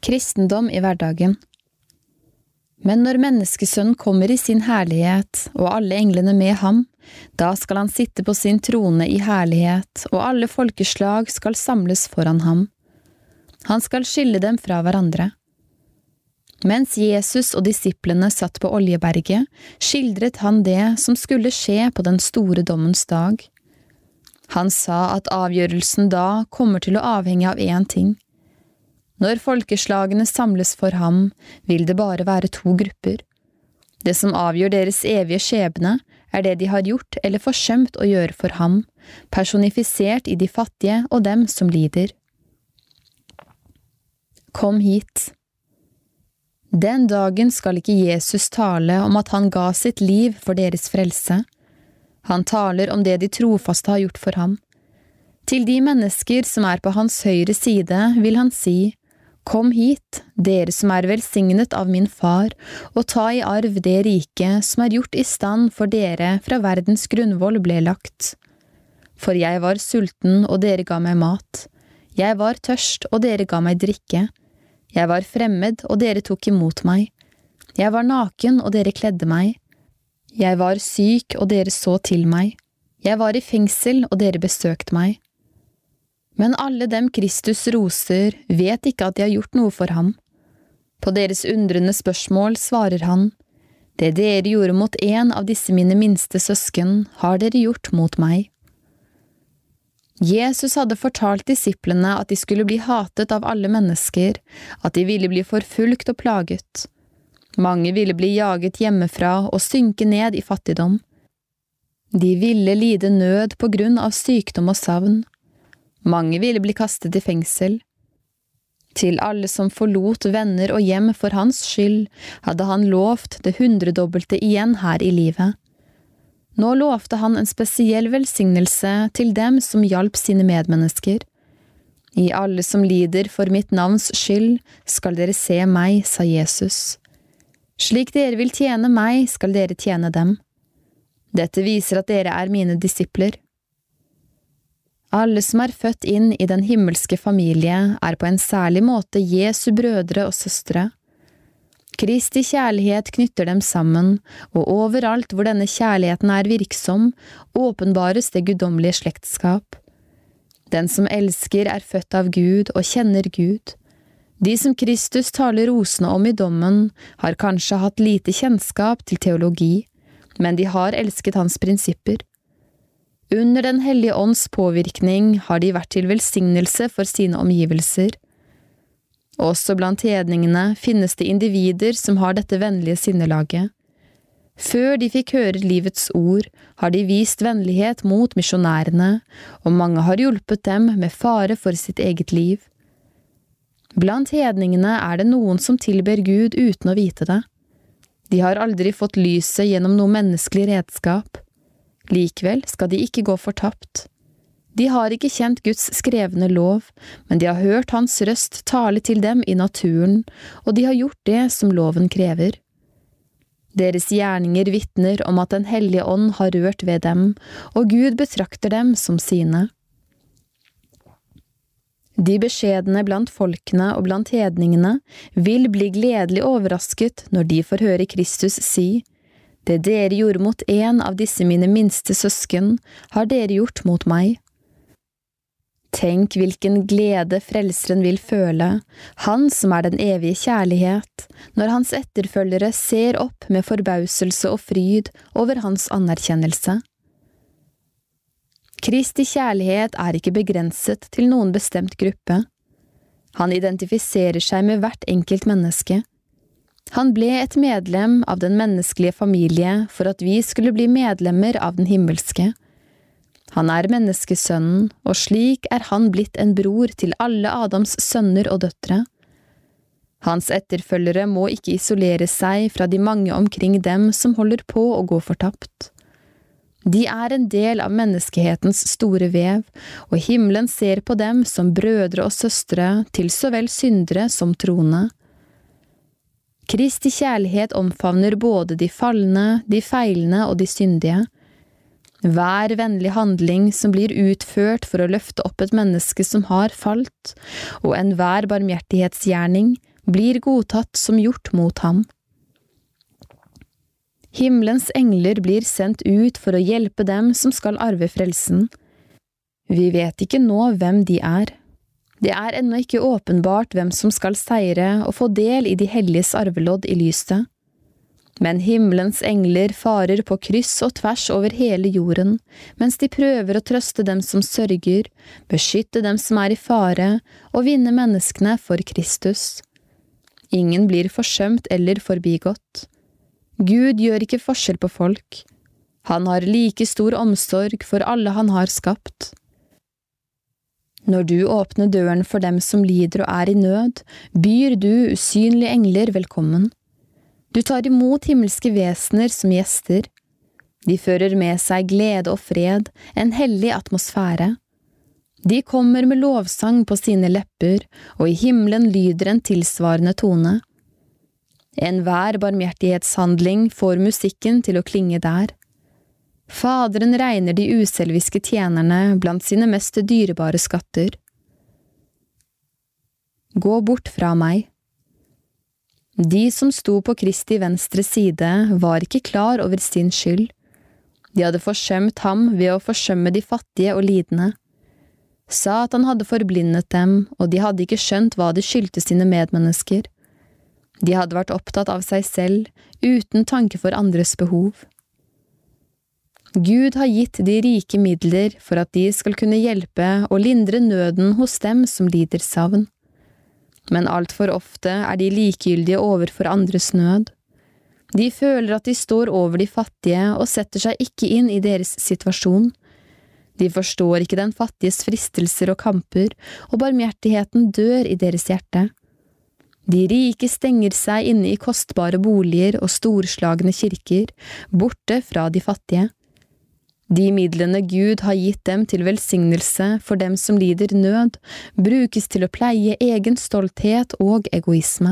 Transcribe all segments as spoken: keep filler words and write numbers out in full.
Kristendom i hverdagen. Men når menneskesønnen kommer i sin herlighet, og alle englene med ham, da skal han sitte på sin trone i herlighet, og alle folkeslag skal samles foran ham. Han skal skille dem fra hverandre. Mens Jesus og disiplene satt på Oljeberget, skildret han det som skulle skje på den store dommens dag. Han sa at avgjørelsen da kommer til å avhenge av én ting. Når folkeslagene samles for ham, vil det bare være to grupper. Det som avgjør deres evige skjebne, er det de har gjort eller forsømt å gjøre for ham, personifisert i de fattige og dem som lider. Kom hit. Den dagen skal ikke Jesus tale om at han ga sitt liv for deres frelse. Han taler om det de trofaste har gjort for ham. Til de mennesker som er på hans høyre side, vil han si: Kom hit, dere som er velsignet av min far, og ta i arv det rike som er gjort i stand for dere fra verdens grunnvoll ble lagt. For jeg var sulten, og dere ga meg mat. Jeg var tørst, og dere ga meg drikke. Jeg var fremmed, og dere tok imot meg. Jeg var naken, og dere kledde meg. Jeg var syk, og dere så til meg. Jeg var i fengsel, og dere besøkte meg. Men alle dem Kristus roser, vet ikke at de har gjort noe for ham. På deres undrende spørsmål svarer han: Det dere gjorde mot en av disse mine minste søsken, har dere gjort mot meg. Jesus hadde fortalt disiplene at de skulle bli hatet av alle mennesker, at de ville bli forfulgt og plaget. Mange ville bli jaget hjemmefra og synke ned i fattigdom. De ville lide nød på grunn av sykdom og savn. Mange ville bli kastet i fengsel. Til alle som forlot venner og hjem for hans skyld, hadde han lovt det hundredobbelte igjen her i livet. Nå lovte han en spesiell velsignelse til dem som hjalp sine medmennesker. I alle som lider for mitt navns skyld, skal dere se meg, sa Jesus. Slik dere vil tjene meg, skal dere tjene dem. Dette viser at dere er mine disipler. Alle som er født inn i den himmelske familie, er på en særlig måte Jesu brødre og søstre. Kristi kjærlighet knytter dem sammen, og overalt hvor denne kjærligheten er virksom, åpenbares det guddommelige slektskap. Den som elsker er født av Gud og kjenner Gud. De som Kristus taler rosende om i dommen, har kanskje hatt lite kjennskap til teologi, men de har elsket hans prinsipper. Under den hellige ånds påvirkning har de vært til velsignelse for sine omgivelser. Også blant hedningene finnes det individer som har dette vennlige sinnelaget. Før de fikk høre livets ord, har de vist vennlighet mot misjonærene, og mange har hjulpet dem med fare for sitt eget liv. Blant hedningene er det noen som tilber Gud uten å vite det. De har aldri fått lyset gjennom noe menneskelig redskap. Likevel skal de ikke gå fortapt. De har ikke kjent Guds skrevne lov, men de har hørt hans røst tale til dem i naturen, og de har gjort det som loven krever. Deres gjerninger vitner om at Den hellige ånd har rørt ved dem, og Gud betrakter dem som sine. De beskjedne blant folkene og blant hedningene vil bli gledelig overrasket når de får høre Kristus si: Det dere gjorde mot en av disse mine minste søsken, har dere gjort mot meg. Tenk hvilken glede frelseren vil føle, han som er den evige kjærlighet, når hans etterfølgere ser opp med forbauselse og fryd over hans anerkjennelse. Kristi kjærlighet er ikke begrenset til noen bestemt gruppe. Han identifiserer seg med hvert enkelt menneske. Han ble et medlem av den menneskelige familie for at vi skulle bli medlemmer av den himmelske. Han er menneskesønnen, og slik er han blitt en bror til alle Adams sønner og døtre. Hans etterfølgere må ikke isolere seg fra de mange omkring dem som holder på å gå fortapt. De er en del av menneskehetens store vev, og himmelen ser på dem som brødre og søstre til så vel syndere som troende. Kristi kjærlighet omfavner både de falne, de feilende og de syndige. Hver vennlig handling som blir utført for å løfte opp et menneske som har falt, og enhver barmhjertighetsgjerning, blir godtatt som gjort mot ham. Himmelens engler blir sendt ut for å hjelpe dem som skal arve frelsen. Vi vet ikke nå hvem de er. Det er ennå ikke åpenbart hvem som skal seire og få del i de helliges arvelodd i lyset. Men himmelens engler farer på kryss og tvers over hele jorden, mens de prøver å trøste dem som sørger, beskytte dem som er i fare, og vinne menneskene for Kristus. Ingen blir forsømt eller forbigått. Gud gjør ikke forskjell på folk. Han har like stor omsorg for alle han har skapt. Når du åpner døren for dem som lider og er i nød, byr du usynlige engler velkommen. Du tar imot himmelske vesener som gjester. De fører med seg glede og fred, en hellig atmosfære. De kommer med lovsang på sine lepper, og i himmelen lyder en tilsvarende tone. Enhver barmhjertighetshandling får musikken til å klinge der. Faderen regner de uselviske tjenerne blant sine mest dyrebare skatter. Gå bort fra meg. De som sto på Kristi venstre side var ikke klar over sin skyld. De hadde forsømt ham ved å forsømme de fattige og lidende. Satan hadde forblindet dem, og de hadde ikke skjønt hva de skyldte sine medmennesker. De hadde vært opptatt av seg selv, uten tanke for andres behov. Gud har gitt de rike midler for at de skal kunne hjelpe og lindre nøden hos dem som lider savn. Men alt for ofte er de likegyldige overfor andres nød. De føler at de står over de fattige og setter seg ikke inn i deres situasjon. De forstår ikke den fattiges fristelser og kamper, og barmhjertigheten dør i deres hjerte. De rike stenger seg inne i kostbare boliger og storslagne kirker, borte fra de fattige. De midlene Gud har gitt dem til velsignelse for dem som lider nød, brukes til å pleie egen stolthet og egoisme.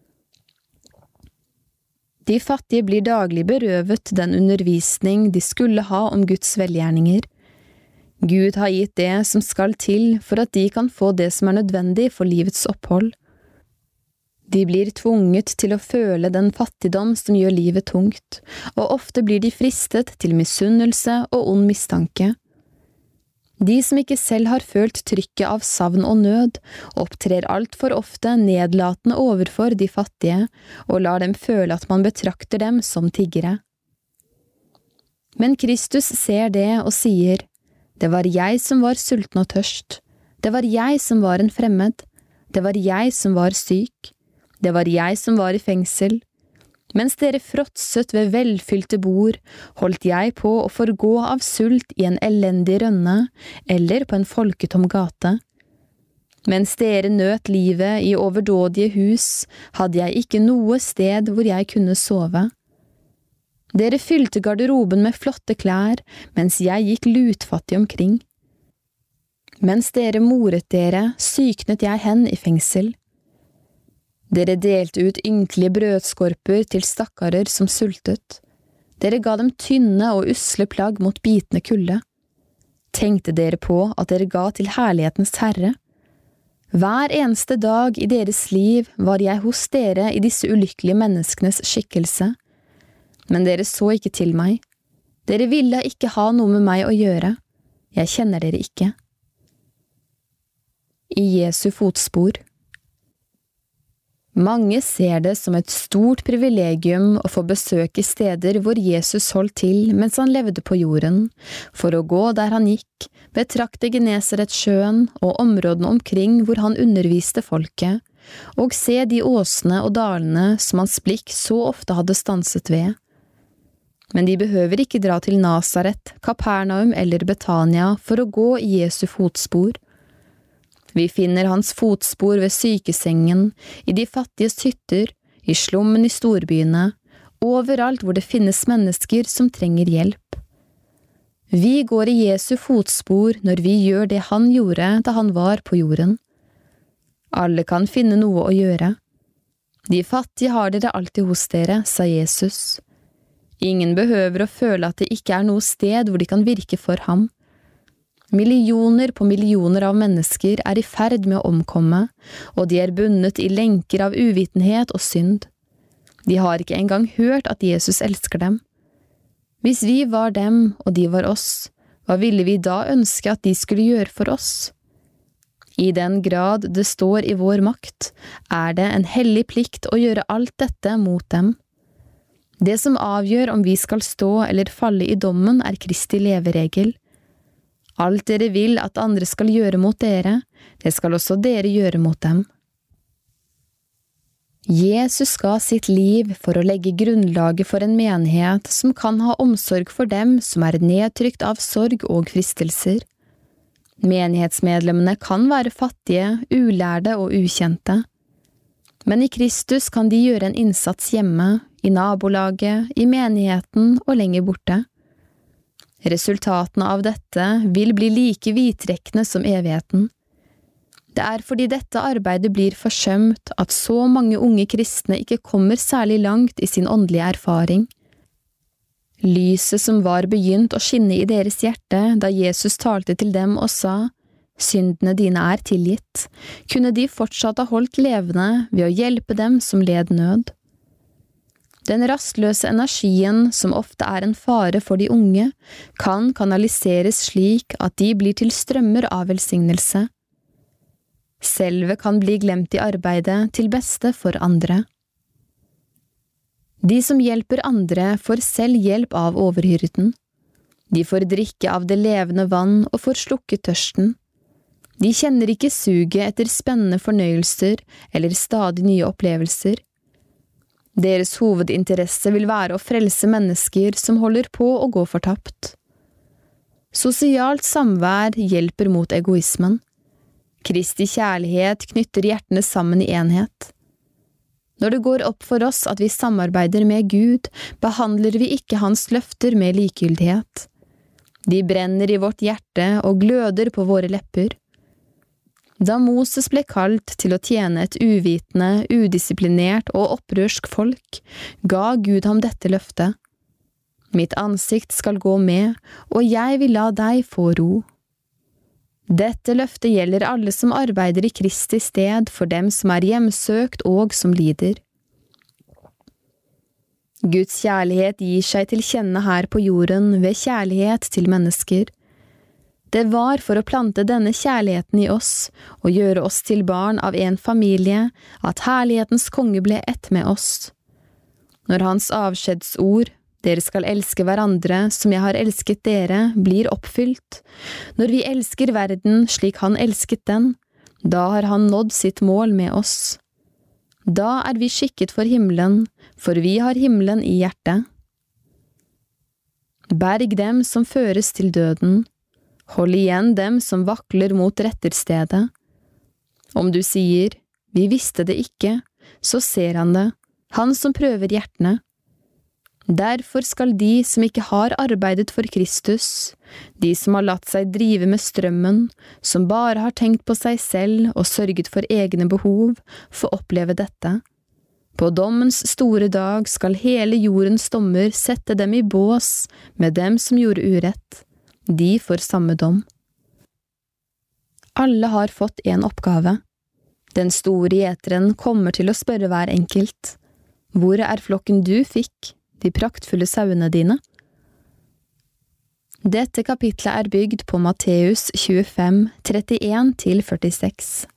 De fattige blir daglig berøvet den undervisning de skulle ha om Guds velgjerninger. Gud har gitt det som skal til for at de kan få det som er nødvendig for livets opphold. De blir tvunget til å føle den fattigdom som gjør livet tungt, og ofte blir de fristet til misunnelse og ond mistanke. De som ikke selv har følt trykket av savn og nød, opptrer alt for ofte nedlatende overfor de fattige, og lar dem føle at man betrakter dem som tiggere. Men Kristus ser det og sier, «Det var jeg som var sulten og tørst. Det var jeg som var en fremmed. Det var jeg som var syk. Det var jeg som var i fengsel. Mens dere fråtset ved velfylte bord, holdt jeg på å forgå av sult i en elendig rønne, eller på en folketom gate. Mens dere nøt livet i overdådige hus, hadde jeg ikke noe sted hvor jeg kunne sove. Dere fylte garderoben med flotte klær, mens jeg gikk lutfattig omkring. Mens dere moret dere, syknet jeg hen i fengsel. Dere delte ut ynkelige brødskorper til stakkarer som sultet. Dere ga dem tynne og usle plagg mot bitende kulde. Tenkte dere på at dere ga til herlighetens Herre? Hver eneste dag i deres liv var jeg hos dere i disse ulykkelige menneskenes skikkelse. Men dere så ikke til meg. Dere ville ikke ha noe med meg å gjøre. Jeg kjenner dere ikke. I Jesu fotspor. Mange ser det som et stort privilegium å få besøke steder hvor Jesus holdt til mens han levde på jorden, for å gå der han gikk, betrakte Genesaretsjøen og områdene omkring hvor han underviste folket, og se de åsene og dalene som hans blikk så ofte hadde stanset ved. Men de behøver ikke dra til Nasaret, Kapernaum eller Betania for å gå i Jesu fotspor. Vi finner hans fotspor ved sykesengen, i de fattiges hytter, i slummen i storbyene, overalt hvor det finnes mennesker som trenger hjelp. Vi går i Jesu fotspor når vi gjør det han gjorde da han var på jorden. Alle kan finne noe å gjøre. De fattige har dere alltid hos dere, sa Jesus. Ingen behøver å føle at det ikke er noe sted hvor de kan virke for ham. Millioner på millioner av mennesker er i ferd med å omkomme, og de er bundet i lenker av uvitenhet og synd. De har ikke engang hørt at Jesus elsker dem. Hvis vi var dem, og de var oss, hva ville vi da ønske at de skulle gjøre for oss? I den grad det står i vår makt, er det en hellig plikt å gjøre alt dette mot dem. Det som avgjør om vi skal stå eller falle i dommen, er Kristi leveregel. Alt dere vil at andre skal gjøre mot dere, det skal også dere gjøre mot dem. Jesus ga sitt liv for å legge grunnlaget for en menighet som kan ha omsorg for dem som er nedtrykt av sorg og fristelser. Menighetsmedlemmene kan være fattige, ulærde og ukjente. Men i Kristus kan de gjøre en innsats hjemme, i nabolaget, i menigheten og lenger borte. Resultatene av dette vil bli like vidtrekkende som evigheten. Det er fordi dette arbeidet blir forsømt at så mange unge kristne ikke kommer særlig langt i sin åndelige erfaring. Lyset som var begynt å skinne i deres hjerte da Jesus talte til dem og sa, «Syndene dine er tilgitt», kunne de fortsatt ha holdt levende ved å hjelpe dem som led nød. Den rastløse energien, som ofte er en fare for de unge, kan kanaliseres slik at de blir til strømmer av velsignelse. Selve kan bli glemt i arbeidet til beste for andre. De som hjelper andre får selv hjelp av overhyrden. De får drikke av det levende vann og får slukket tørsten. De kjenner ikke suget etter spennende fornøyelser eller stadig nye opplevelser. Deres hovedinteresse vil være å frelse mennesker som holder på å gå fortapt. Sosialt samvær hjelper mot egoismen. Kristi kjærlighet knytter hjertene sammen i enhet. Når det går opp for oss at vi samarbeider med Gud, behandler vi ikke hans løfter med likegyldighet. De brenner i vårt hjerte og gløder på våre lepper. Da Moses ble kalt til å tjene et uvitende, udisiplinert og opprørsk folk, ga Gud ham dette løftet. Mitt ansikt skal gå med, og jeg vil la deg få ro. Dette løftet gjelder alle som arbeider i Kristi sted for dem som er hjemsøkt og som lider. Guds kjærlighet gir seg til kjenne her på jorden ved kjærlighet til mennesker. Det var for å plante denne kjærligheten i oss og gjøre oss til barn av en familie at herlighetens konge ble ett med oss. Når hans avskjedsord, dere skal elske hverandre som jeg har elsket dere, blir oppfylt, når vi elsker verden slik han elsket den, da har han nådd sitt mål med oss. Da er vi skikket for himmelen, for vi har himmelen i hjertet. Berg dem som føres til døden, hold igjen dem som vakler mot retterstedet. Om du sier, vi visste det ikke, så ser han det, han som prøver hjertene. Derfor skal de som ikke har arbeidet for Kristus, de som har latt seg drive med strømmen, som bare har tenkt på seg selv og sørget for egne behov, få oppleve dette. På dommens store dag skal hele jordens dommer sette dem i bås med dem som gjorde urett. De får samme dom. Alle har fått en oppgave. Den store gjeteren kommer til å spørre hver enkelt. Hvor er flokken du fikk, de praktfulle sauene dine? Dette kapitlet er bygd på Matteus tjuefem, trettien til førtiseks.